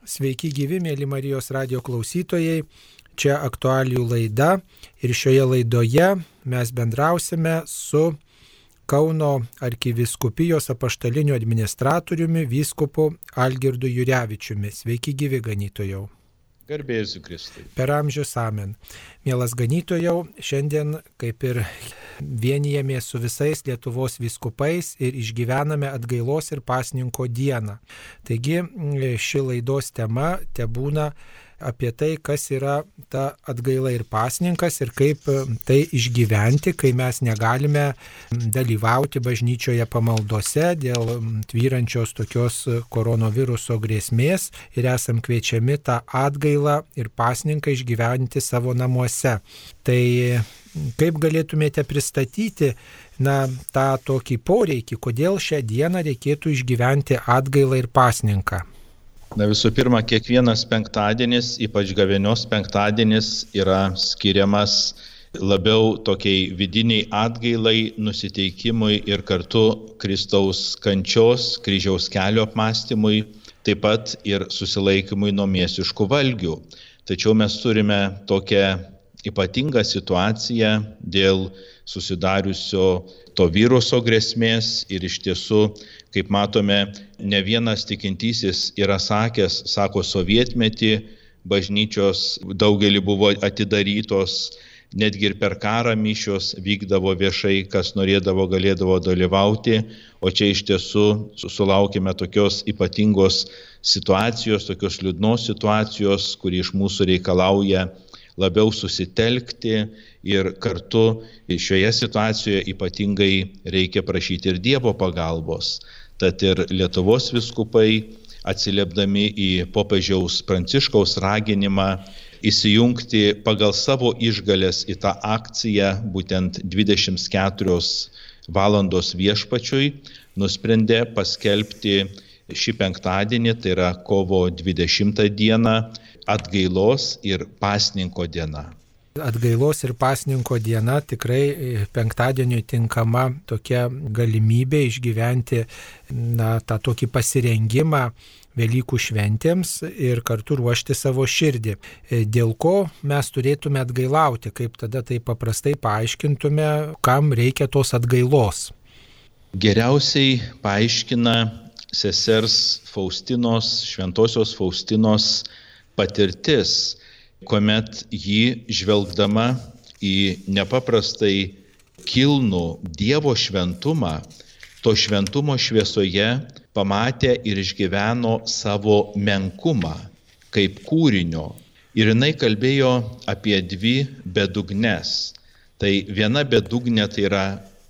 Sveiki gyvi, mėly Marijos radijo klausytojai. Čia aktualijų laida ir šioje laidoje mes bendrausime su Kauno arkivyskupijos apaštaliniu administratoriumi vyskupu Algirdu Jurevičiumi. Sveiki gyvi, ganytojau. Garbė Jėzui Kristui. Per amžius amen. Mielas ganytojau, šiandien kaip ir vienijamės su visais Lietuvos vyskupais ir išgyvename atgailos ir pasninko dieną. Taigi ši laidos tema tebūna apie tai, kas yra ta atgaila ir pasninkas ir kaip tai išgyventi, kai mes negalime dalyvauti bažnyčioje pamaldose dėl tvyrančios tokios koronaviruso grėsmės ir esam kviečiami tą atgailą ir pasninką išgyventi savo namuose. Tai kaip galėtumėte pristatyti tą tokį poreikį, kodėl šią dieną reikėtų išgyventi atgailą ir pasninką? Visų pirma, kiekvienas penktadienis, ypač gavėnios penktadienis, yra skiriamas labiau tokiai vidiniai atgailai, nusiteikimui ir kartu Kristaus kančios, kryžiaus kelio apmąstymui, taip pat ir susilaikymui nuo mėsiškų valgių. Tačiau mes turime tokią ypatingą situaciją dėl susidariusio to viruso grėsmės ir iš tiesų, kaip matome, ne vienas tikintysis yra sakęs, sako, sovietmetį bažnyčios daugelį buvo atidarytos, netgi ir per karą mišios vykdavo viešai, kas norėdavo, galėdavo dalyvauti, o čia iš tiesų sulaukime tokios ypatingos situacijos, tokios liūdnos situacijos, kuri iš mūsų reikalauja labiau susitelkti ir kartu šioje situacijoje ypatingai reikia prašyti ir Dievo pagalbos. Tad ir Lietuvos vyskupai, atsiliepdami į popiežiaus Pranciškaus raginimą įsijungti pagal savo išgales į tą akciją, būtent 24 valandos viešpačiui, nusprendė paskelbti šį penktadienį, tai yra kovo 20 dieną, atgailos ir pasninko diena. Atgailos ir pasninko diena tikrai penktadieniui tinkama tokia galimybė išgyventi tą tokį pasirengimą Velykų šventėms ir kartu ruošti savo širdį. Dėl ko mes turėtume atgailauti, kaip tada tai paprastai paaiškintume, kam reikia tos atgailos? Geriausiai paaiškina sesers Faustinos, šventosios Faustinos patirtis, kuomet ji žvelgdama į nepaprastai kilnų Dievo šventumą, to šventumo šviesoje pamatė ir išgyveno savo menkumą kaip kūrinio. Ir jinai kalbėjo apie dvi bedugnes. Tai viena bedugnė tai yra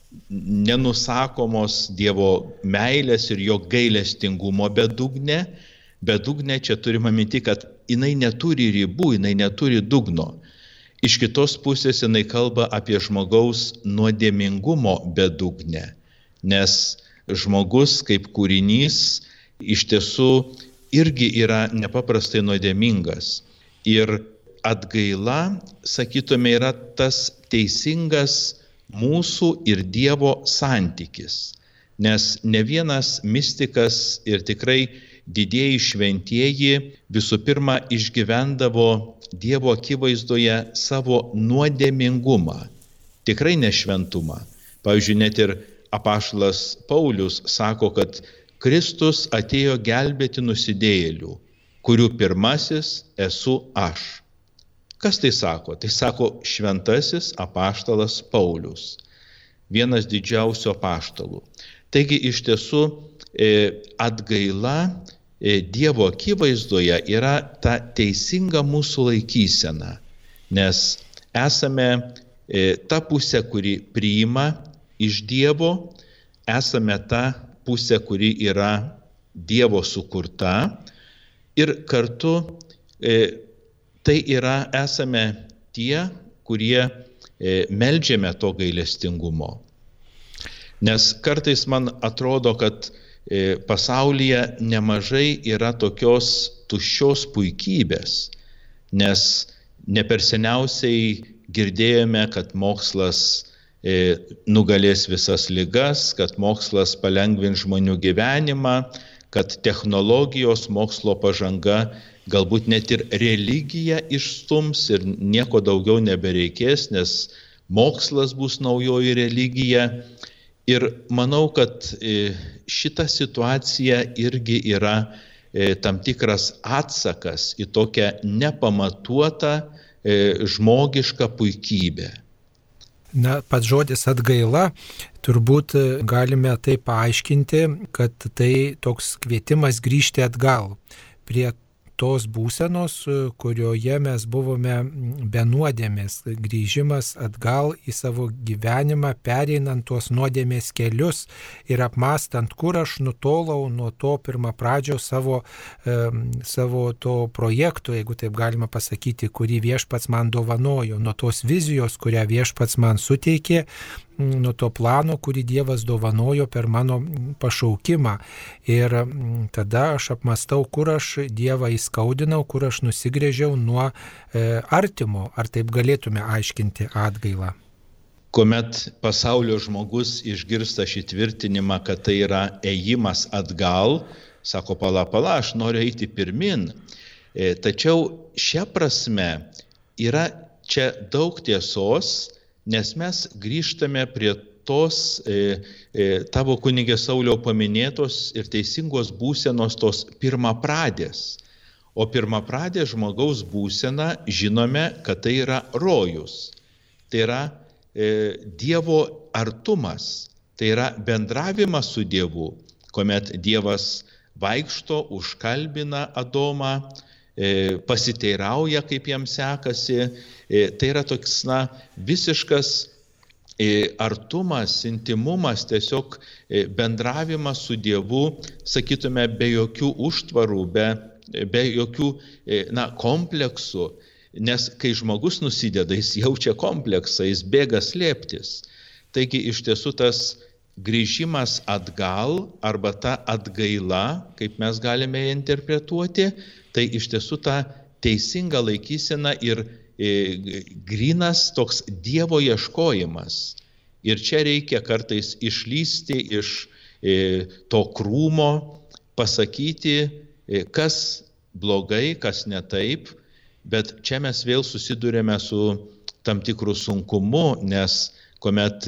nenusakomos Dievo meilės ir jo gailestingumo bedugnė. Bedugnė čia turime minti, kad jinai neturi ribų, jinai neturi dugno. Iš kitos pusės jinai kalba apie žmogaus nuodėmingumo bedugnę, nes žmogus kaip kūrinys iš tiesų irgi yra nepaprastai nuodėmingas. Ir atgaila, sakytume, yra tas teisingas mūsų ir Dievo santykis, nes ne vienas mistikas ir tikrai didieji šventieji visų pirma išgyvendavo Dievo akivaizdoje savo nuodėmingumą, tikrai ne šventumą. Pavyzdžiui, net ir apaštalas Paulius sako, kad Kristus atėjo gelbėti nusidėjėlių, kurių pirmasis esu aš. Kas tai sako? Tai sako šventasis apaštalas Paulius, vienas didžiausių apaštalų. Taigi iš tiesų atgaila Dievo akivaizdoje yra ta teisinga mūsų laikysena, nes esame ta pusė, kuri priima iš Dievo, esame ta pusė, kuri yra Dievo sukurta ir kartu tai yra esame tie, kurie meldžiame to gailestingumo. Nes kartais man atrodo, kad pasaulyje nemažai yra tokios tuščios puikybės, nes ne per seniausiai girdėjome, kad mokslas nugalės visas ligas, kad mokslas palengvins žmonių gyvenimą, kad technologijos, mokslo pažanga galbūt net ir religiją išstums ir nieko daugiau nebereikės, nes mokslas bus naujoji religija. Ir manau, kad šita situacija irgi yra tam tikras atsakas į tokią nepamatuotą žmogišką puikybę. Na, pats žodis atgaila, turbūt galime tai paaiškinti, kad tai toks kvietimas grįžti atgal prie tos būsenos, kurioje mes buvome be nuodėmės, grįžimas atgal į savo gyvenimą, pereinant tuos nuodėmės kelius ir apmastant, kur aš nutolau nuo to pirmapradžio savo to projekto, jeigu taip galima pasakyti, kurį Viešpats man dovanojo, nuo tos vizijos, kurią Viešpats man suteikė, nuo to plano, kurį Dievas dovanojo per mano pašaukimą. Ir tada aš apmastau, kur aš Dievą įskaudinau, kur aš nusigrėžiau nuo artimo. Ar taip galėtume aiškinti atgailą? Kuomet pasaulio žmogus išgirsta šį tvirtinimą, kad tai yra ėjimas atgal, sako, pala, aš noriu eiti pirmin. Tačiau šia prasme yra čia daug tiesos, nes mes grįžtame prie tos tavo kunige Sauliau paminėtos ir teisingos būsenos, tos pirmapradės. O pirmapradė žmogaus būsena, žinome, kad tai yra rojus. Tai yra Dievo artumas, tai yra bendravimas su Dievu, kuomet Dievas vaikšto, užkalbina Adomą, pasiteirauja, kaip jam sekasi. Tai yra toks visiškas artumas, intimumas, tiesiog bendravimas su Dievu, sakytume, be jokių užtvarų, be jokių kompleksų. Nes kai žmogus nusideda, jis jaučia kompleksą, jis bėga slėptis. Taigi iš tiesų tas grįžimas atgal arba ta atgaila, kaip mes galime interpretuoti, tai iš tiesų ta teisinga laikysena ir grynas toks Dievo ieškojimas. Ir čia reikia kartais išlysti iš to krūmo, pasakyti, kas blogai, kas ne taip, bet čia mes vėl susidurėme su tam tikrų sunkumu, nes kuomet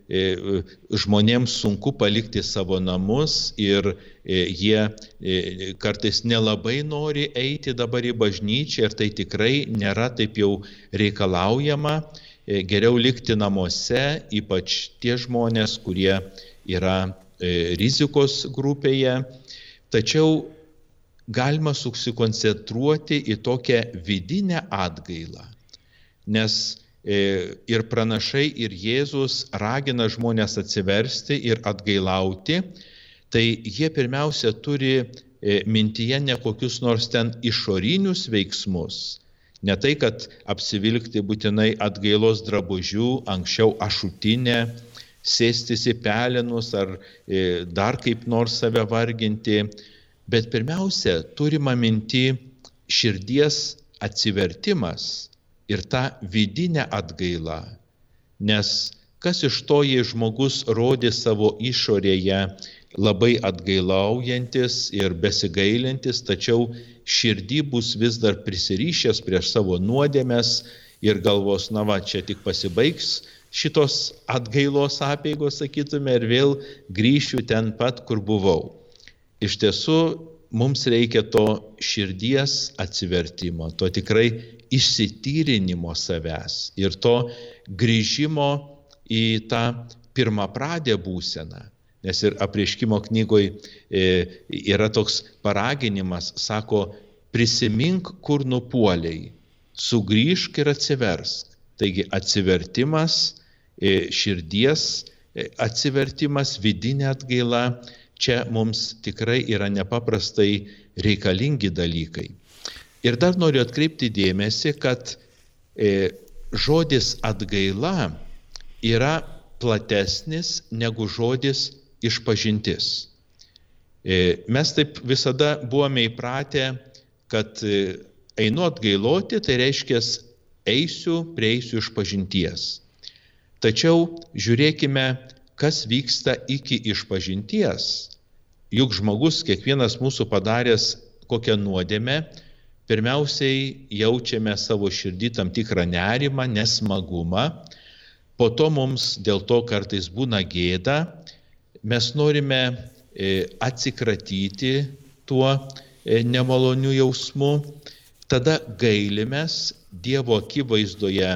žmonėms sunku palikti savo namus ir jie kartais nelabai nori eiti dabar į bažnyčią ir tai tikrai nėra taip jau reikalaujama, geriau likti namuose, ypač tie žmonės, kurie yra rizikos grupėje. Tačiau galima susikoncentruoti į tokią vidinę atgailą, nes ir pranašai, ir Jėzus ragina žmonės atsiversti ir atgailauti, tai jie pirmiausia turi mintyje ne kokius nors ten išorinius veiksmus, ne tai, kad apsivilkti būtinai atgailos drabužių, anksčiau ašutinę, sėstis į pelenus ar dar kaip nors save varginti, bet pirmiausia turima minty širdies atsivertimas ir ta vidinė atgaila, nes kas iš to, jei žmogus rodys savo išorėje labai atgailaujantis ir besigailintis, tačiau širdį bus vis dar prisirišęs prieš savo nuodėmes ir galvos, čia tik pasibaigs šitos atgailos apeigos, sakytume, ir vėl grįšiu ten pat, kur buvau. Iš tiesų, mums reikia to širdies atsivertimo, to tikrai išsityrinimo savęs ir to grįžimo į tą pirmapradę būseną. Nes ir Apreiškimo knygoje yra toks paraginimas, sako, prisimink, kur nupuolei, sugrįžk ir atsiversk. Taigi atsivertimas, širdies atsivertimas, vidinė atgaila, čia mums tikrai yra nepaprastai reikalingi dalykai. Ir dar noriu atkreipti dėmesį, kad žodis atgaila yra platesnis negu žodis išpažintis. Mes taip visada buvome įpratę, kad einu atgailoti, tai reiškia prieisiu išpažinties. Tačiau žiūrėkime, kas vyksta iki išpažinties. Juk žmogus, kiekvienas mūsų padaręs kokią nuodėmę, pirmiausiai jaučiame savo širdį tam tikrą nerimą, nesmagumą, po to mums dėl to kartais būna gėda, mes norime atsikratyti tuo nemaloniu jausmu, tada gailimės, Dievo akivaizdoje,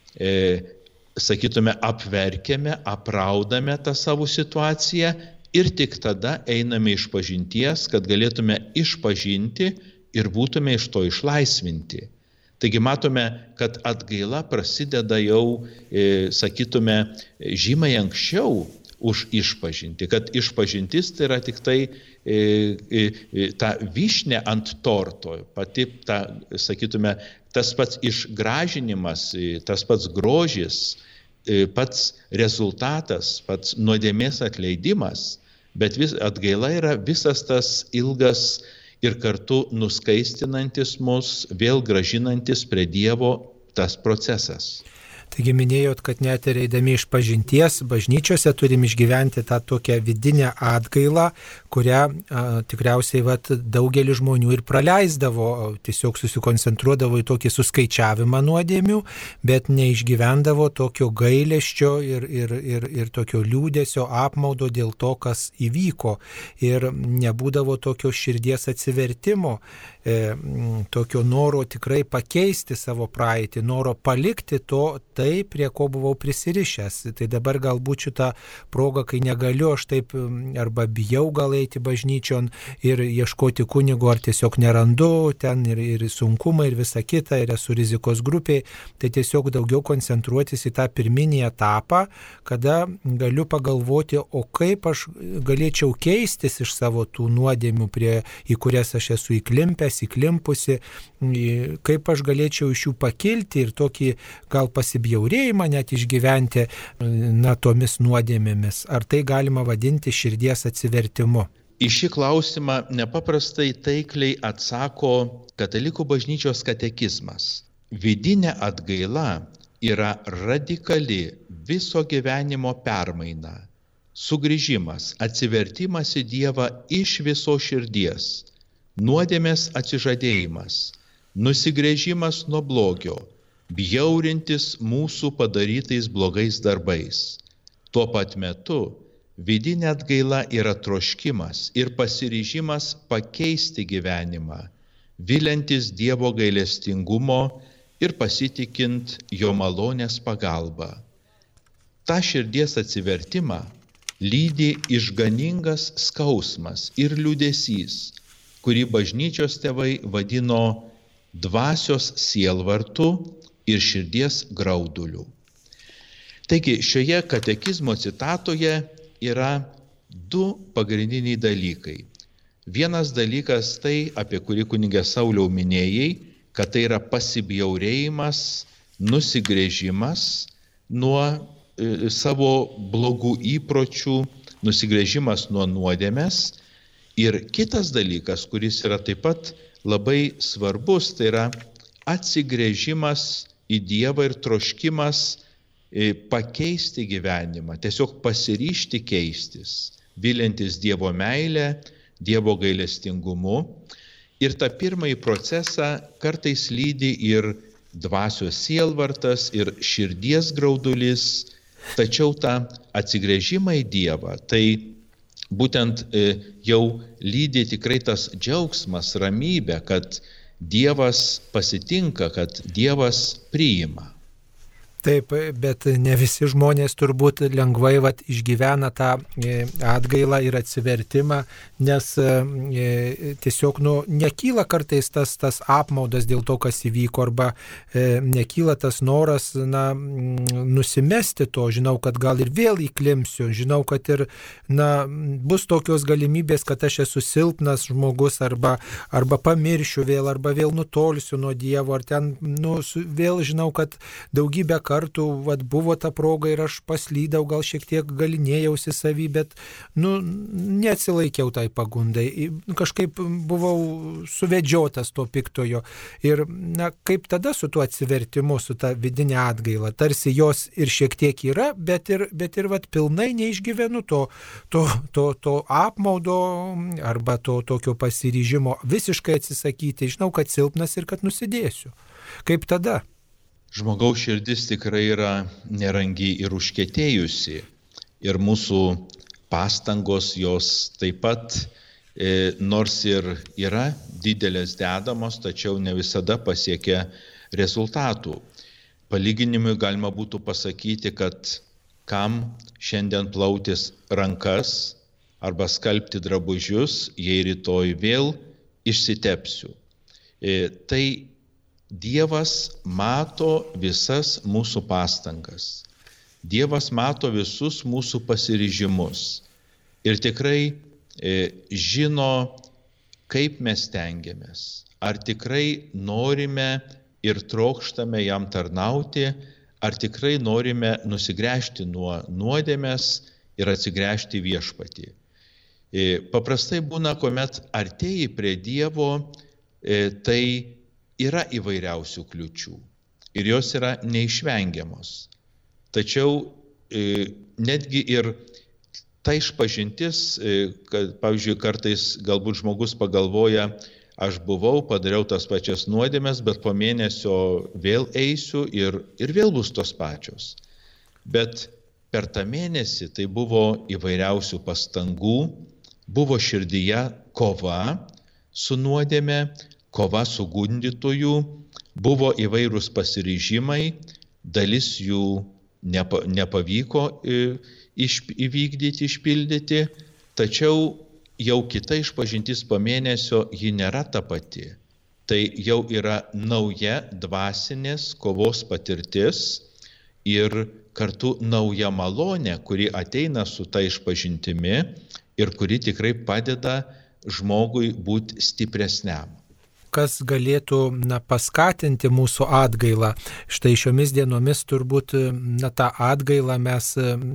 sakytume, apverkiame, apraudame tą savo situaciją ir tik tada einame išpažinties, kad galėtume išpažinti ir būtume iš to išlaisvinti. Taigi matome, kad atgaila prasideda jau, sakytume, žymiai anksčiau už išpažinti, kad išpažintis tai yra tik tai ta vyšnė ant torto, pati ta, sakytume, tas pats išgražinimas, tas pats grožis, pats rezultatas, pats nuodėmės atleidimas, bet atgaila yra visas tas ilgas ir kartu nuskaistinantis mus, vėl gražinantis prie Dievo tas procesas. Taigi minėjot, kad net ir eidami iš pažinties, bažnyčiose turim išgyventi tą tokią vidinę atgailą, kurią tikriausiai daugelis žmonių ir praleisdavo, tiesiog susikoncentruodavo į tokį suskaičiavimą nuodėmių, bet neišgyvendavo tokio gailesčio ir tokio liūdesio, apmaudo dėl to, kas įvyko. Ir nebūdavo tokio širdies atsivertimo, tokio noro tikrai pakeisti savo praeitį, noro palikti tai, prie ko buvau prisirišęs. Tai dabar galbūt šitą progą, kai negaliu, aš taip arba bijau gal eiti bažnyčion ir ieškoti kunigo, ar tiesiog nerandu, ten ir sunkumai ir visa kita, ir esu rizikos grupėje, tai tiesiog daugiau koncentruotis į tą pirminį etapą, kada galiu pagalvoti, o kaip aš galėčiau keistis iš savo tų nuodėmių, į kurias aš esu įklimpusi, kaip aš galėčiau iš jų pakilti ir tokį gal pasibjaurėjimą net išgyventi tomis nuodėmėmis. Ar tai galima vadinti širdies atsivertimu? Į šį klausimą nepaprastai taikliai atsako Katalikų bažnyčios katekizmas. Vidinė atgaila yra radikali viso gyvenimo permaina, sugrįžimas, atsivertimas į Dievą iš visos širdies, nuodėmės atsižadėjimas, nusigręžimas nuo blogio, bjaurintis mūsų padarytais blogais darbais. Tuo pat metu vidinė atgaila yra troškimas ir pasiryžimas pakeisti gyvenimą, viliantis Dievo gailestingumo ir pasitikint jo malonės pagalba. Ta širdies atsivertimą lydi išganingas skausmas ir liūdesys, kurį bažnyčios tėvai vadino dvasios sielvartu ir širdies grauduliu. Taigi šioje katekizmo citatoje yra du pagrindiniai dalykai. Vienas dalykas tai, apie kurį kunige Sauliau minėjai, kad tai yra pasibjaurėjimas, nusigręžimas nuo savo blogų įpročių, nusigręžimas nuo nuodėmės. Ir kitas dalykas, kuris yra taip pat labai svarbus, tai yra atsigręžimas į Dievą ir troškimas pakeisti gyvenimą, tiesiog pasiryžti keistis, viliantis Dievo meilę, Dievo gailestingumu. Ir tą pirmąjį procesą kartais lydi ir dvasios sielvartas, ir širdies graudulys, tačiau tą atsigręžimą į Dievą, tai būtent jau lydi tikrai tas džiaugsmas, ramybė, kad Dievas pasitinka, kad Dievas priima. Taip, bet ne visi žmonės turbūt lengvai išgyvena tą atgailą ir atsivertimą, nes tiesiog nekyla kartais tas apmaudas dėl to, kas įvyko, arba nekyla tas noras nusimesti to. Žinau, kad gal ir vėl įklimsiu, žinau, kad ir bus tokios galimybės, kad aš esu silpnas žmogus, arba pamiršiu vėl, arba vėl nutolsiu nuo Dievo, ar ten vėl žinau, kad daugybę kartų buvo ta proga ir aš paslydau, gal šiek tiek galinėjausi savy, bet neatsilaikiau tai pagundai. Kažkaip buvau suvedžiotas to piktojo. Ir kaip tada su tuo atsivertimu, su ta vidinė atgaila, tarsi jos ir šiek tiek yra, bet ir pilnai neišgyvenu to apmaudo arba to tokio pasiryžimo visiškai atsisakyti. Žinau, kad silpnas ir kad nusidėsiu. Kaip tada? Žmogaus širdis tikrai yra nerangi ir užkietėjusi. Ir mūsų pastangos jos taip pat, nors ir yra didelės dedamos, tačiau ne visada pasiekia rezultatų. Palyginimui galima būtų pasakyti, kad kam šiandien plautis rankas arba skalbti drabužius, jei rytoj vėl išsitepsiu. Tai Dievas mato visas mūsų pastangas. Dievas mato visus mūsų pasiryžimus. Ir tikrai žino, kaip mes stengiamės. Ar tikrai norime ir trokštame jam tarnauti, ar tikrai norime nusigręžti nuo nuodėmės ir atsigręžti viešpatį. Paprastai būna, kuomet artėji prie Dievo, tai yra įvairiausių kliūčių ir jos yra neišvengiamos. Tačiau netgi ir ta išpažintis, kad, pavyzdžiui, kartais galbūt žmogus pagalvoja, aš padariau tas pačias nuodėmes, bet po mėnesio vėl eisiu ir vėl bus tos pačios. Bet per tą mėnesį tai buvo įvairiausių pastangų, buvo širdyje kova su nuodėme, kova su gundytoju, buvo įvairūs pasiryžimai, dalis jų nepavyko įvykdyti, išpildyti, tačiau jau kita išpažintis po mėnesio ji nėra ta pati. Tai jau yra nauja dvasinės kovos patirtis ir kartu nauja malonė, kuri ateina su ta išpažintimi ir kuri tikrai padeda žmogui būti stipresniam. Kas galėtų paskatinti mūsų atgailą. Štai šiomis dienomis turbūt tą atgailą mes,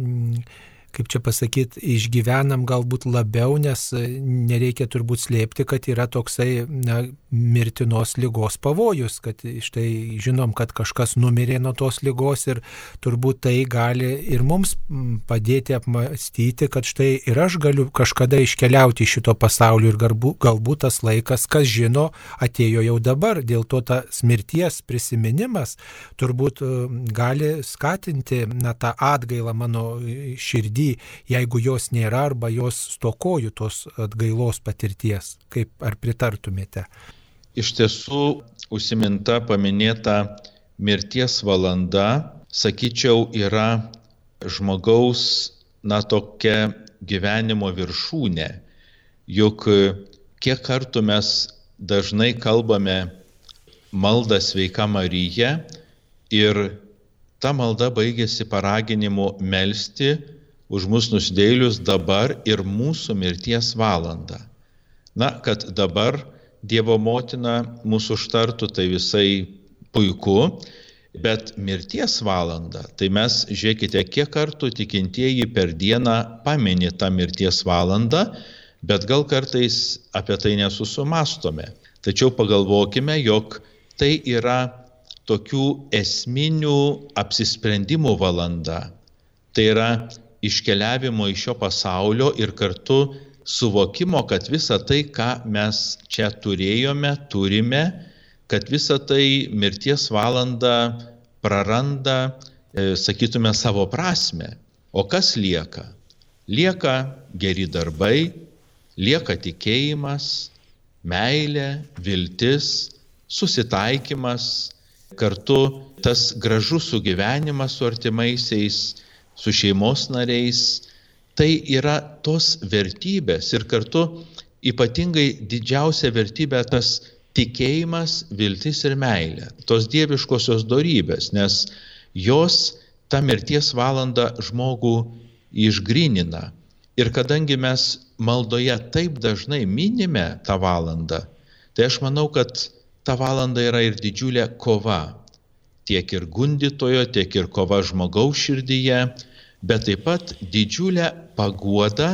kaip čia pasakyti, išgyvenam galbūt labiau, nes nereikia turbūt slėpti, kad yra toksai mirtinos ligos pavojus, kad štai žinom, kad kažkas numirė nuo tos ligos ir turbūt tai gali ir mums padėti apmąstyti, kad štai ir aš galiu kažkada iškeliauti iš šito pasaulio ir galbūt tas laikas, kas žino, atėjo jau dabar. Dėl to tas mirties prisiminimas turbūt gali skatinti tą atgailą mano širdį, jeigu jos nėra arba jos stokoju tos atgailos patirties. Kaip ar pritartumėte? Iš tiesų, užsiminta, paminėta mirties valanda, sakyčiau, yra žmogaus, tokia gyvenimo viršūnė. Juk kiek kartų mes dažnai kalbame maldą Sveika Marija ir ta malda baigėsi paraginimu melsti už mus nusidėjėlius dabar ir mūsų mirties valandą. Kad dabar Dievo motina mūsų užtartų, tai visai puiku, bet mirties valandą, tai mes, žiūrėkite, kiek kartų tikintieji per dieną pamini tą mirties valandą, bet gal kartais apie tai nesusimastome. Tačiau pagalvokime, jog tai yra tokių esminių apsisprendimų valanda. Tai yra iškeliavimo iš šio pasaulio ir kartu suvokimo, kad visa tai, ką mes čia turime, kad visa tai mirties valanda praranda, sakytume, savo prasme. O kas lieka? Lieka geri darbai, lieka tikėjimas, meilė, viltis, susitaikymas, kartu tas gražus sugyvenimas su artimaisiais, su šeimos nariais. Tai yra tos vertybės ir kartu ypatingai didžiausia vertybė tas tikėjimas, viltis ir meilė. Tos dieviškosios dorybės, nes jos tą mirties valandą žmogų išgrynina. Ir kadangi mes maldoje taip dažnai minime tą valandą, tai aš manau, kad ta valanda yra ir didžiulė kova. tiek ir gundytojo, tiek ir kova žmogaus širdyje, bet taip pat didžiulę paguodą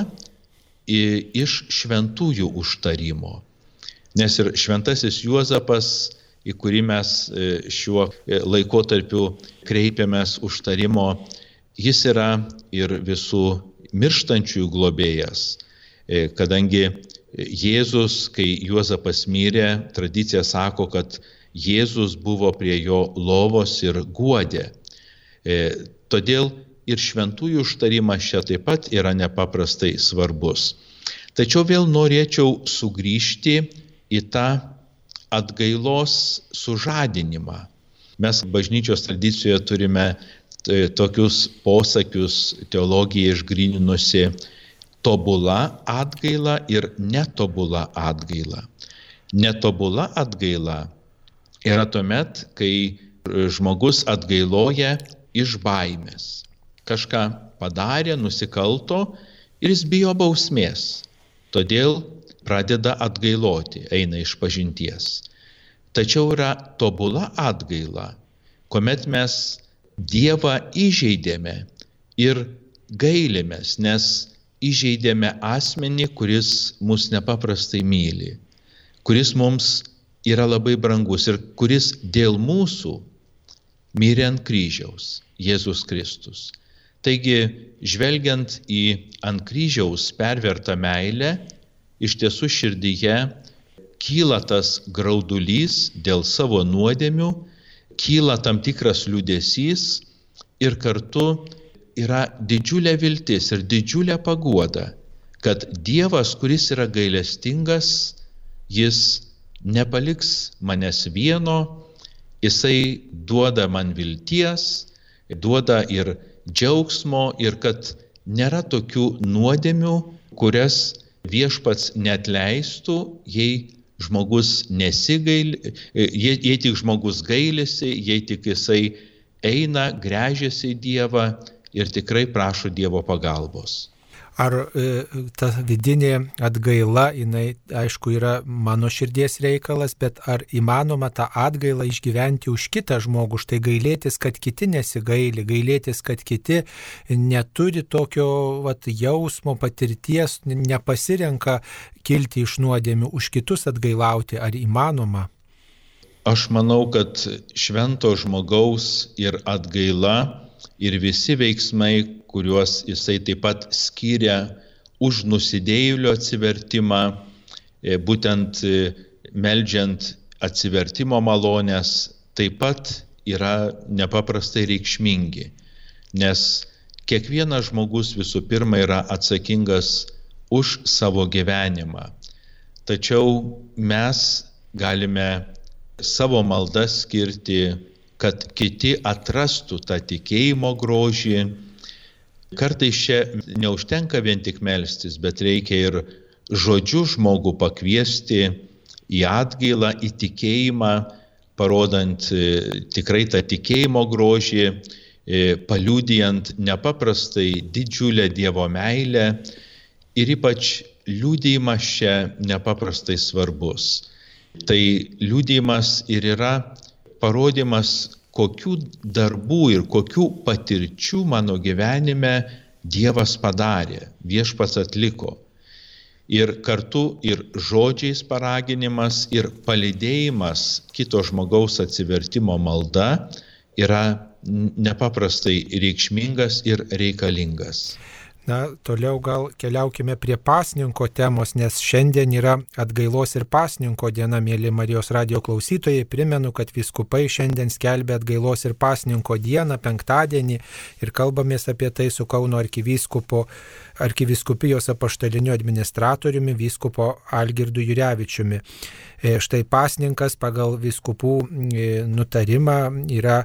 iš šventųjų užtarimo. Nes ir šventasis Juozapas, į kurį mes šiuo laikotarpiu kreipiamės užtarimo, jis yra ir visų mirštančiųjų globėjas, kadangi Jėzus, kai Juozapas mirė, tradicija sako, kad Jėzus buvo prie jo lovos ir guodė. Todėl ir šventųjų užtarimas čia taip pat yra nepaprastai svarbus. Tačiau vėl norėčiau sugrįžti į tą atgailos sužadinimą. Mes bažnyčios tradicijoje turime tokius posakius, teologija išgryninusi: tobula atgaila ir netobula atgaila. Netobula atgaila yra tuomet, kai žmogus atgailoja iš baimės. Kažką padarė, nusikalto ir jis bijo bausmės. Todėl pradeda atgailoti, eina iš pažinties. Tačiau yra tobula atgaila, kuomet mes Dievą įžeidėme ir gailimės, nes įžeidėme asmenį, kuris mus nepaprastai myli, kuris mums yra labai brangus ir kuris dėl mūsų mirė ant kryžiaus, Jėzus Kristus. Taigi, žvelgiant į ant kryžiaus pervertą meilę, iš tiesų širdyje kyla tas graudulys dėl savo nuodėmių, kyla tam tikras liūdesys ir kartu yra didžiulė viltis ir didžiulė paguoda, kad Dievas, kuris yra gailestingas, jis nepaliks manęs vieno, jisai duoda man vilties, duoda ir džiaugsmo ir kad nėra tokių nuodėmių, kurias Viešpats neatleistų, jei žmogus nesigaili, jei tik žmogus gailisi, jei tik jisai eina, gręžiasi į Dievą ir tikrai prašo Dievo pagalbos. Ar ta vidinė atgaila, jinai aišku yra mano širdies reikalas, bet ar įmanoma tą atgailą išgyventi už kitą žmogų, štai gailėtis, kad kiti nesigaili, gailėtis, kad kiti neturi tokio jausmo, patirties, nepasirenka kilti iš nuodėmių, už kitus atgailauti, ar įmanoma? Aš manau, kad švento žmogaus ir atgaila ir visi veiksmai, kuriuos jisai taip pat skyrė už nusidėjėlio atsivertimą, būtent meldžiant atsivertimo malonės, taip pat yra nepaprastai reikšmingi. Nes kiekvienas žmogus visų pirma yra atsakingas už savo gyvenimą. Tačiau mes galime savo maldas skirti, kad kiti atrastų tą tikėjimo grožį. Kartais čia neužtenka vien tik melstis, bet reikia ir žodžiu žmogų pakviesti į atgailą, į tikėjimą, parodant tikrai tą tikėjimo grožį, paliudijant nepaprastai didžiulę Dievo meilę ir ypač liudijimas čia nepaprastai svarbus. Tai liudijimas ir yra parodimas, kokių darbų ir kokių patirčių mano gyvenime Dievas padarė, Viešpats atliko. Ir kartu ir žodžiais paraginimas, ir palydėjimas kito žmogaus atsivertimo malda yra nepaprastai reikšmingas ir reikalingas. Na, toliau gal keliaukime prie pasninko temos, nes šiandien yra atgailos ir pasninko diena, mėly Marijos radijo klausytojai. Primenu, kad vyskupai šiandien skelbia atgailos ir pasninko dieną, penktadienį, ir kalbamės apie tai su Kauno arkivyskupijos apaštaliniu administratoriumi, vyskupo Algirdu Jurevičiumi. Štai pasninkas pagal vyskupų nutarimą yra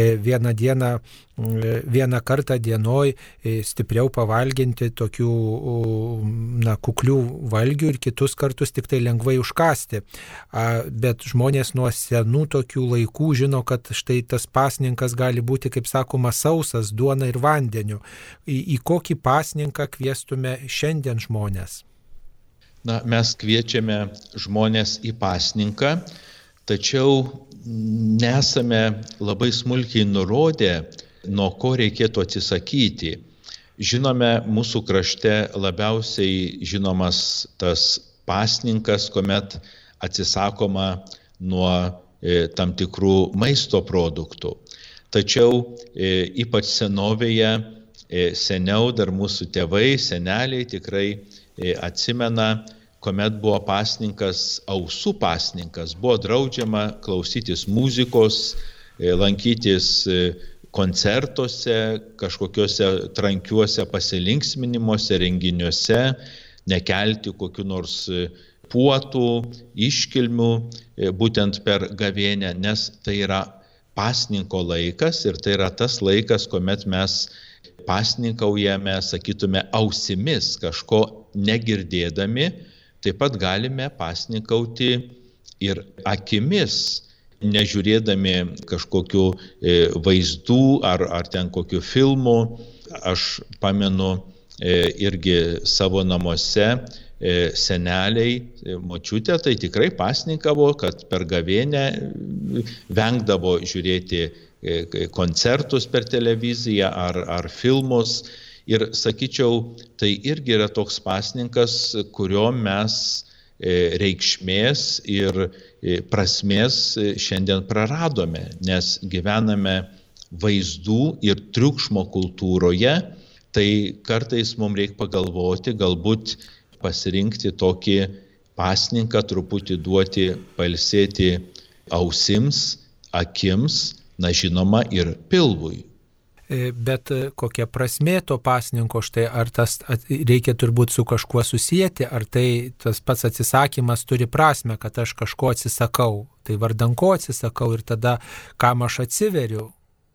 vieną kartą dienoj stipriau pavalginti tokių kuklių valgių ir kitus kartus tik tai lengvai užkasti. Bet žmonės nuo senų tokių laikų žino, kad štai tas pasninkas gali būti, kaip sakoma, sausas, duona ir vandeniu. Į kokį pasninką kviestume šiandien žmonės? Mes kviečiame žmonės į pasninką, tačiau nesame labai smulkiai nurodę, nuo ko reikėtų atsisakyti. Žinome, mūsų krašte labiausiai žinomas tas pasninkas, kuomet atsisakoma nuo tam tikrų maisto produktų. Tačiau ypač senovėje, seniau dar mūsų tėvai, seneliai tikrai atsimena, kuomet buvo pasninkas, ausų pasninkas, buvo draudžiama klausytis muzikos, lankytis koncertuose, kažkokiuose trankiuose pasilinksminimuose, renginiuose, nekelti kokiu nors puotų, iškilmių, būtent per gavėnią, nes tai yra pasninko laikas ir tai yra tas laikas, kuomet mes pasninkaujame, sakytume, ausimis, kažko negirdėdami, taip pat galime pasninkauti ir akimis, nežiūrėdami kažkokių vaizdų ar ten kokių filmų. Aš pamenu irgi savo namuose seneliai, močiutė, tai tikrai pasninkavo, kad per gavėnią vengdavo žiūrėti koncertus per televiziją ar filmus. Ir sakyčiau, tai irgi yra toks pasninkas, kurio mes reikšmės ir prasmės šiandien praradome, nes gyvename vaizdų ir triukšmo kultūroje, tai kartais mums reikia pagalvoti, galbūt pasirinkti tokį pasninką, truputį duoti pailsėti ausims, akims, na žinoma ir pilvui. Bet kokia prasmė to pasninko, štai ar tas reikia turbūt su kažkuo susijęti, ar tai tas pats atsisakymas turi prasmę, kad aš kažko atsisakau, tai vardan ko atsisakau ir tada kam aš atsiveriu?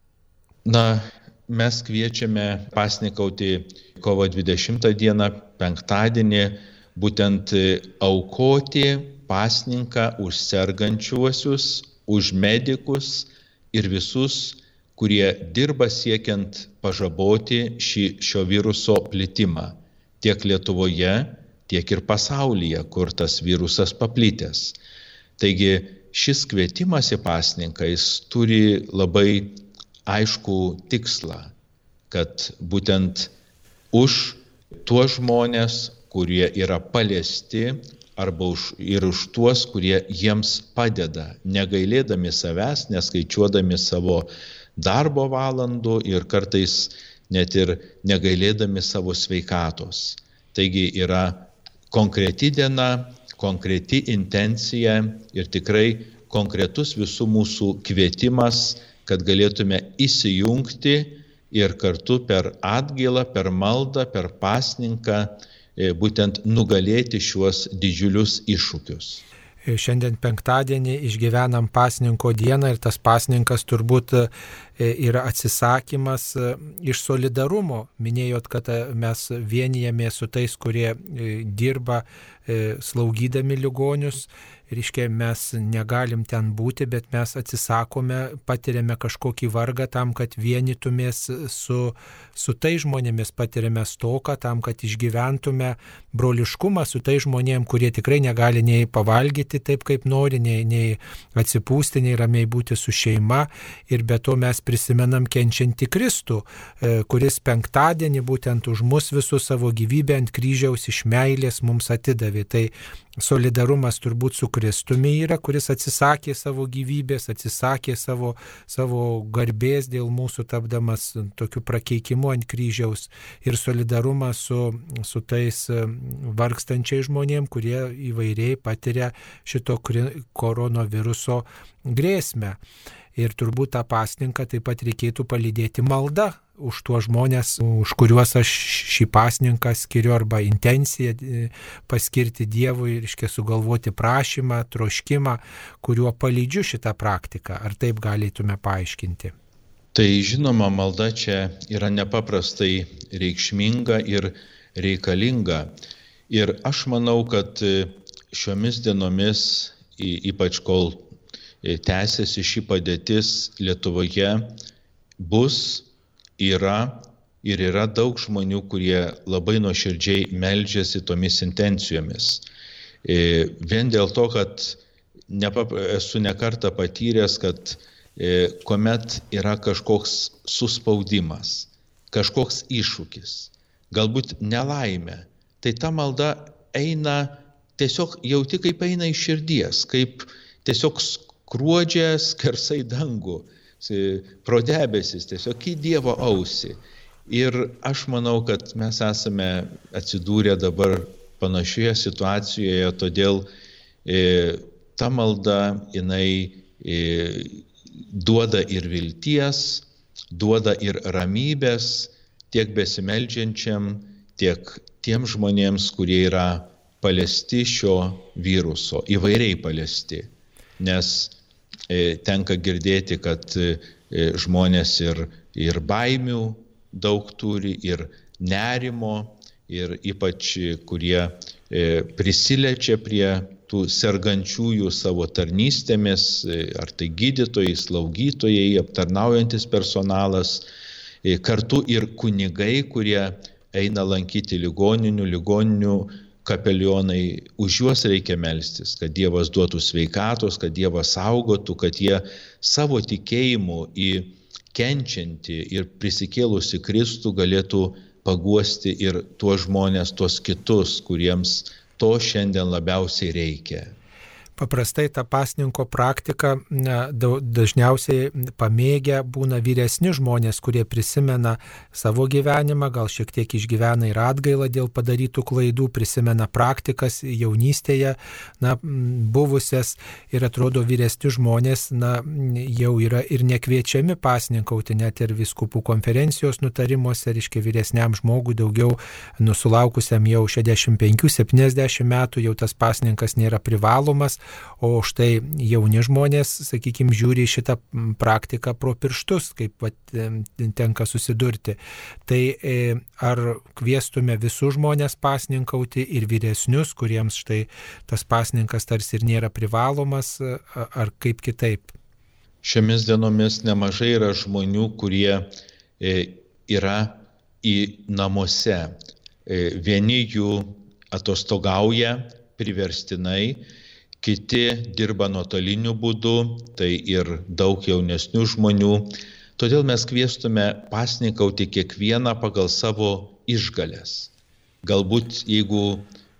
Na, mes kviečiame pasninkauti kovo 20 dieną, penktadienį, būtent aukoti pasninką už sergančiuosius, už medikus ir visus, kurie dirba siekiant pažaboti šio viruso plitimą tiek Lietuvoje, tiek ir pasaulyje, kur tas virusas paplitęs. Taigi šis kvietimas į pasninką jis turi labai aiškų tikslą, kad būtent už tuos žmonės, kurie yra paliesti, arba už tuos, kurie jiems padeda, negailėdami savęs, neskaičiuodami savo darbo valandų ir kartais net ir negailėdami savo sveikatos. Taigi yra konkreti diena, konkreti intencija ir tikrai konkretus visų mūsų kvietimas, kad galėtume įsijungti ir kartu per atgailą, per maldą, per pasninką būtent nugalėti šiuos didžiulius iššūkius. Šiandien penktadienį išgyvenam pasninko dieną ir tas pasninkas turbūt yra atsisakymas iš solidarumo. Minėjot, kad mes vienijamės su tais, kurie dirba slaugydami ligonius. Reiškia, mes negalim ten būti, bet mes atsisakome, patiriame kažkokį vargą tam, kad vienytumės su tai žmonėmis, patiriame stoką tam, kad išgyventume broliškumą su tai žmonėm, kurie tikrai negali nei pavalgyti taip, kaip nori, nei atsipūsti, nei ramiai būti su šeima. Ir be to mes prisimenam kenčiantį Kristų, kuris penktadienį būtent už mus visus savo gyvybę ant kryžiaus iš meilės mums atidavė. Tai solidarumas turbūt su Kristumi yra, kuris atsisakė savo gyvybės, atsisakė savo garbės dėl mūsų, tapdamas tokiu prakeikimu ant kryžiaus, ir solidarumas su tais vargstančiais žmonėm, kurie įvairiai patiria šito koronaviruso grėsmę. Ir turbūt tą pasninką taip pat reikėtų palydėti malda už tuos žmonės, už kuriuos aš šį pasninką skiriu, arba intenciją paskirti Dievui, reiškia sugalvoti prašymą, troškimą, kuriuo palydžiu šitą praktiką. Ar taip galėtume paaiškinti? Tai žinoma, malda čia yra nepaprastai reikšminga ir reikalinga. Ir aš manau, kad šiomis dienomis, ypač kol tęsiasi ši padėtis Lietuvoje, yra daug žmonių, kurie labai nuoširdžiai meldžiasi tomis intencijomis. Vien dėl to, kad esu nekartą patyręs, kad kuomet yra kažkoks suspaudimas, kažkoks iššūkis, galbūt nelaimė, tai ta malda eina, tiesiog jauti, kaip eina iš širdies, kaip tiesiog skruodžia skersai dangų, pro debesis, tiesiog į Dievo ausį. Ir aš manau, kad mes esame atsidūrę dabar panašioje situacijoje, todėl ta malda, jinai duoda ir vilties, duoda ir ramybės tiek besimeldžiančiam, tiek tiem žmonėms, kurie yra paliesti šio viruso, įvairiai paliesti. Nes tenka girdėti, kad žmonės ir baimių daug turi, ir nerimo, ir ypač kurie prisiliečia prie tų sergančiųjų savo tarnystėmis, ar tai gydytojai, slaugytojai, aptarnaujantis personalas, kartu ir kunigai, kurie eina lankyti ligoninių kapelionai, už juos reikia melstis, kad Dievas duotų sveikatos, kad Dievas saugotų, kad jie savo tikėjimu į kenčiantį ir prisikėlusi Kristų galėtų paguosti ir tuos žmonės, tuos kitus, kuriems to šiandien labiausiai reikia. Paprastai tą pasninko praktiką dažniausiai pamėgę būna vyresni žmonės, kurie prisimena savo gyvenimą, gal šiek tiek išgyvena ir atgailą dėl padarytų klaidų, prisimena praktikas jaunystėje buvusias ir atrodo vyresni žmonės jau yra ir nekviečiami pasninkauti, net ir vyskupų konferencijos nutarimuose, reiškia vyresniam žmogui daugiau nusulaukusiam jau 65-70 metų, jau tas pasninkas nėra privalomas. O štai jauni žmonės, sakykime, žiūri šitą praktiką pro pirštus, kaip tenka susidurti. Tai ar kviestume visus žmonės pasninkauti ir vyresnius, kuriems štai tas pasninkas tarsi ir nėra privalomas, ar kaip kitaip? Šiomis dienomis nemažai yra žmonių, kurie yra į namuose. Vieni jų atostogauja priverstinai, kiti dirba nuotoliniu būdu, tai ir daug jaunesnių žmonių. Todėl mes kviestume pasninkauti kiekvieną pagal savo išgales. Galbūt jeigu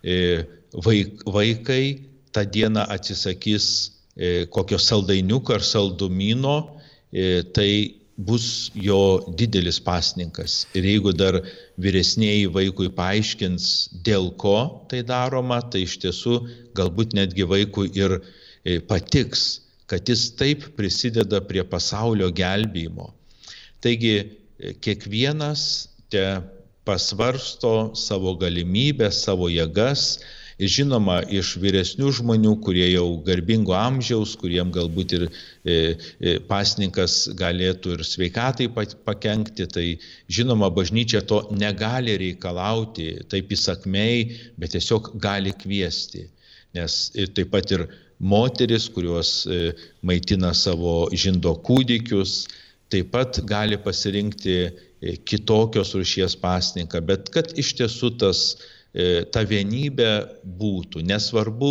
vaikai tą dieną atsisakys kokio saldainiuko ar saldumyno, tai bus jo didelis pasninkas. Ir jeigu dar vyresnieji vaikui paaiškins, dėl ko tai daroma, tai iš tiesų galbūt netgi vaikui ir patiks, kad jis taip prisideda prie pasaulio gelbėjimo. Taigi kiekvienas te pasvarsto savo galimybės, savo jėgas. Ir žinoma, iš vyresnių žmonių, kurie jau garbingo amžiaus, kuriem galbūt ir pasninkas galėtų ir sveikatai pakenkti, tai žinoma, bažnyčia to negali reikalauti taip įsakmiai, bet tiesiog gali kviesti. Nes taip pat ir moteris, kurios maitina savo žindo kūdikius, taip pat gali pasirinkti kitokios rūšies pasninką, bet kad iš tiesų ta vienybė būtų. Nesvarbu,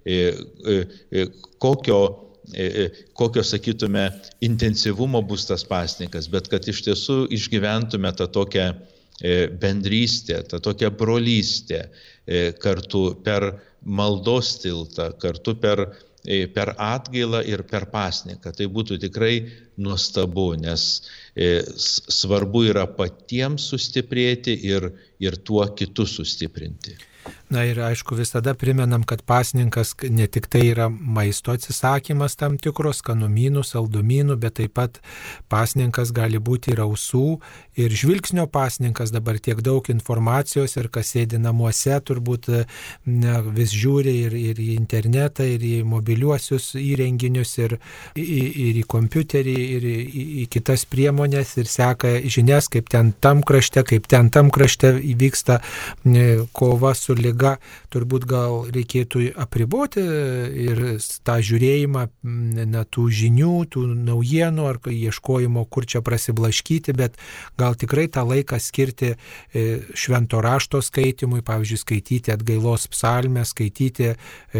kokio, sakytume, intensyvumo bus tas pasninkas, bet kad iš tiesų išgyventume tą tokią bendrystę, tą tokią brolystę kartu per maldos tiltą, kartu per atgailą ir per pasninką. Tai būtų tikrai nuostabu, nes svarbu yra patiems sustiprėti ir tuo kitus sustiprinti. Na ir aišku, visada primenam, kad pasninkas ne tik tai yra maisto atsisakymas tam tikros, skanumynų, saldumynų, bet taip pat pasninkas gali būti ir ausų, ir žvilgsnio pasninkas. Dabar tiek daug informacijos ir kas sėdi namuose, turbūt vis žiūri ir į internetą, ir į mobiliuosius įrenginius, ir į kompiuterį, ir į kitas priemonės, ir seka žinias, kaip ten tam krašte įvyksta kova su liga, turbūt gal reikėtų apriboti ir tą žiūrėjimą tų žinių, tų naujienų ar ieškojimo, kur čia prasiblaškyti, bet gal tikrai tą laiką skirti švento rašto skaitimui, pavyzdžiui, skaityti atgailos psalmę, skaityti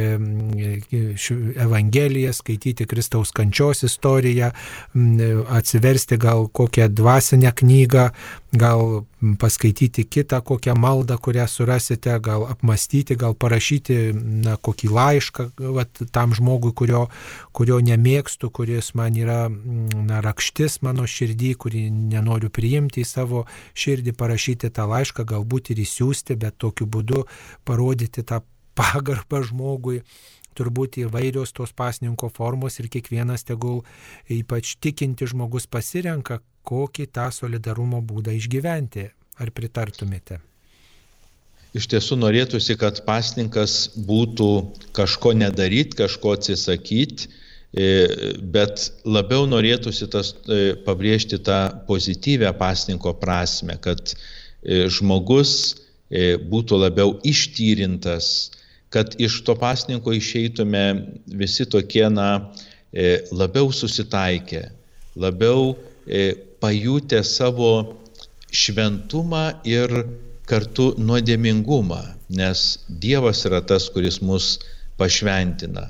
Evangeliją, skaityti Kristaus kančios istoriją, atsiversti gal kokią dvasinę knygą, gal paskaityti kitą kokią maldą, kurią surasite, gal apmastyti, gal parašyti kokį laišką tam žmogui, kurio nemėgstu, kuris man yra rakštis mano širdį, kurį nenoriu priimti į savo širdį, parašyti tą laišką, galbūt ir įsiųsti, bet tokiu būdu parodyti tą pagarbą žmogui. Turbūt įvairios tos pasninko formos ir kiekvienas tegul, ypač tikinti žmogus, pasirenka, kokį tą solidarumo būdą išgyventi. Ar pritartumėte? Iš tiesų norėtųsi, kad pasninkas būtų kažko nedaryti, kažko atsisakyti, bet labiau norėtųsi pabrėžti tą pozityvę pasninko prasme, kad žmogus būtų labiau ištyrintas, kad iš to pasninko išeitume visi tokie, labiau susitaikę, labiau pajutę savo šventumą ir kartu nuodėmingumą, nes Dievas yra tas, kuris mus pašventina.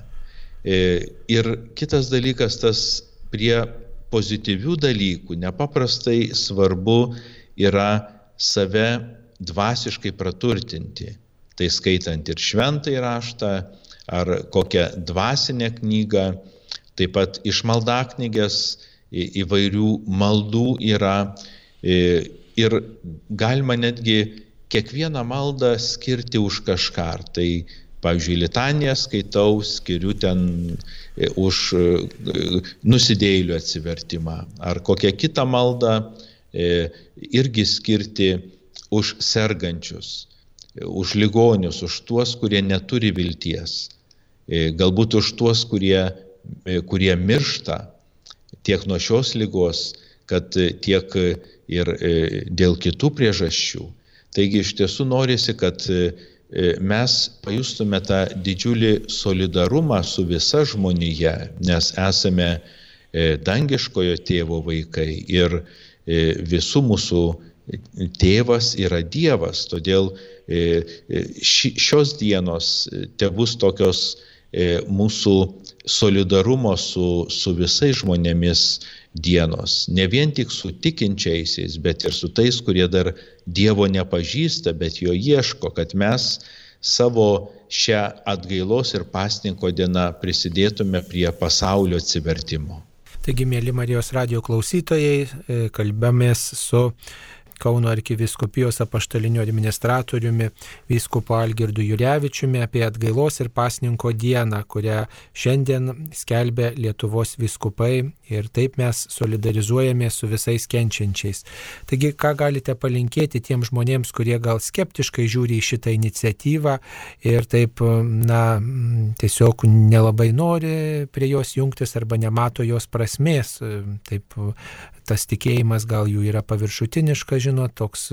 Ir kitas dalykas, tas prie pozityvių dalykų nepaprastai svarbu yra save dvasiškai praturtinti. Tai skaitant ir šventąjį raštą, ar kokią dvasinę knygą, taip pat iš maldaknygės įvairių maldų yra. Ir galima netgi kiekvieną maldą skirti už kažką. Tai, pavyzdžiui, litaniją skaitau, skiriu ten už nusidėjėlių atsivertimą. Ar kokią kitą maldą irgi skirti už sergančius, už ligonius, už tuos, kurie neturi vilties, galbūt už tuos, kurie miršta tiek nuo šios ligos, kad tiek ir dėl kitų priežasčių. Taigi iš tiesų norisi, kad mes pajustume tą didžiulį solidarumą su visa žmonija, nes esame dangiškojo tėvo vaikai ir visų mūsų tėvas yra Dievas, todėl šios dienos tebus tokios mūsų solidarumo su visais žmonėmis dienos. Ne vien tik su tikinčiaisiais, bet ir su tais, kurie dar Dievo nepažįsta, bet jo ieško, kad mes savo šią atgailos ir pasninko dieną prisidėtume prie pasaulio atsivertimo. Taigi, mėly Marijos radijo klausytojai, kalbamės su Kauno arkivyskupijos apaštaliniu administratoriumi vyskupu Algirdu Jurevičiumi apie atgailos ir pasninko dieną, kurią šiandien skelbia Lietuvos vyskupai ir taip mes solidarizuojame su visais kenčiančiais. Taigi, ką galite palinkėti tiems žmonėms, kurie gal skeptiškai žiūri į šitą iniciatyvą ir taip, tiesiog nelabai nori prie jos jungtis arba nemato jos prasmės, taip tas tikėjimas gal jų yra paviršutiniškas, toks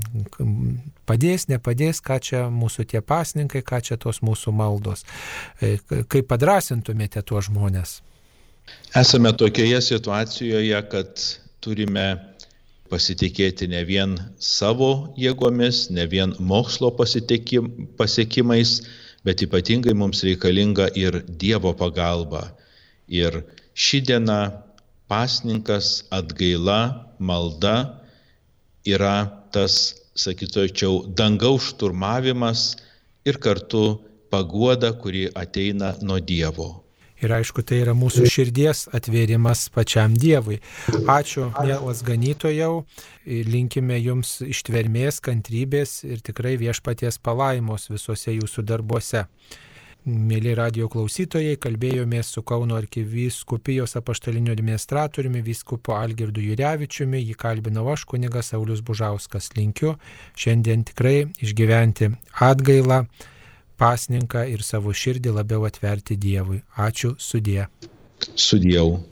padės, nepadės, ką čia mūsų tie pasninkai, ką čia tos mūsų maldos. Kaip padrąsintumėte tuos žmonės? Esame tokioje situacijoje, kad turime pasitikėti ne vien savo jėgomis, ne vien mokslo pasiekimais, bet ypatingai mums reikalinga ir Dievo pagalba. Ir ši diena, pasninkas, atgaila, malda yra tas, sakyčiau, dangaus šturmavimas ir kartu paguoda, kuri ateina nuo Dievo. Ir aišku, tai yra mūsų širdies atvėrimas pačiam Dievui. Ačiū, mielas ganytojau, linkime jums ištvermės, kantrybės ir tikrai viešpaties palaimos visuose jūsų darbuose. Mėly radijo klausytojai, kalbėjomės su Kauno arkivyskupijos apaštaliniu administratoriumi vyskupu Algirdu Jurevičiumi, jį kalbinau aš, kunigas Saulius Bužauskas. Linkiu šiandien tikrai išgyventi atgailą, pasninką ir savo širdį labiau atverti Dievui. Ačiū, sudie. Sudieu.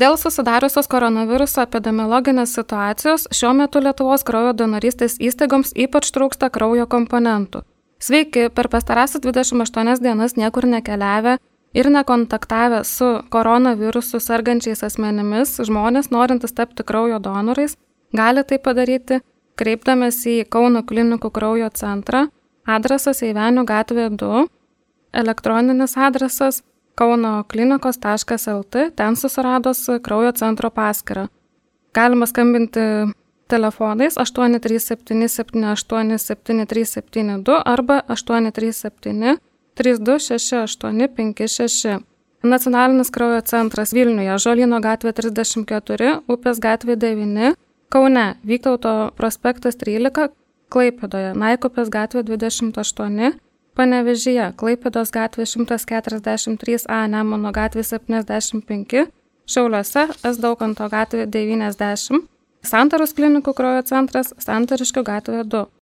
Dėl susidariusios koronaviruso epidemiologinės situacijos šiuo metu Lietuvos kraujo donorystės įstaigoms ypač trūksta kraujo komponentų. Sveiki, per pastarąsias 28 dienas niekur nekeliavę ir nekontaktavę su koronavirusu sergančiais asmenimis žmonės, norintys tapti kraujo donorais, gali tai padaryti, kreipdamėsi į Kauno klinikų kraujo centrą, adresas Eivenių gatvė 2, elektroninis adresas kaunoklinikos.lt, ten susiradus kraujo centro paskyrą. Galima skambinti telefonais 837 78 7372 arba 837 3268 56. Nacionalinis kraujo centras Vilniuje, Žolyno gatvė 34, Upės gatvė 9, Kaune, Vytauto prospektas 13, Klaipėdoje, Naikupės gatvė 28, Panevėžyje, Klaipėdos gatvė 143A, Nemuno gatvė 75, Šiauliuose, S. Daukanto gatvė 90, Santaros klinikų kraujo centras Santariškių gatvė 2.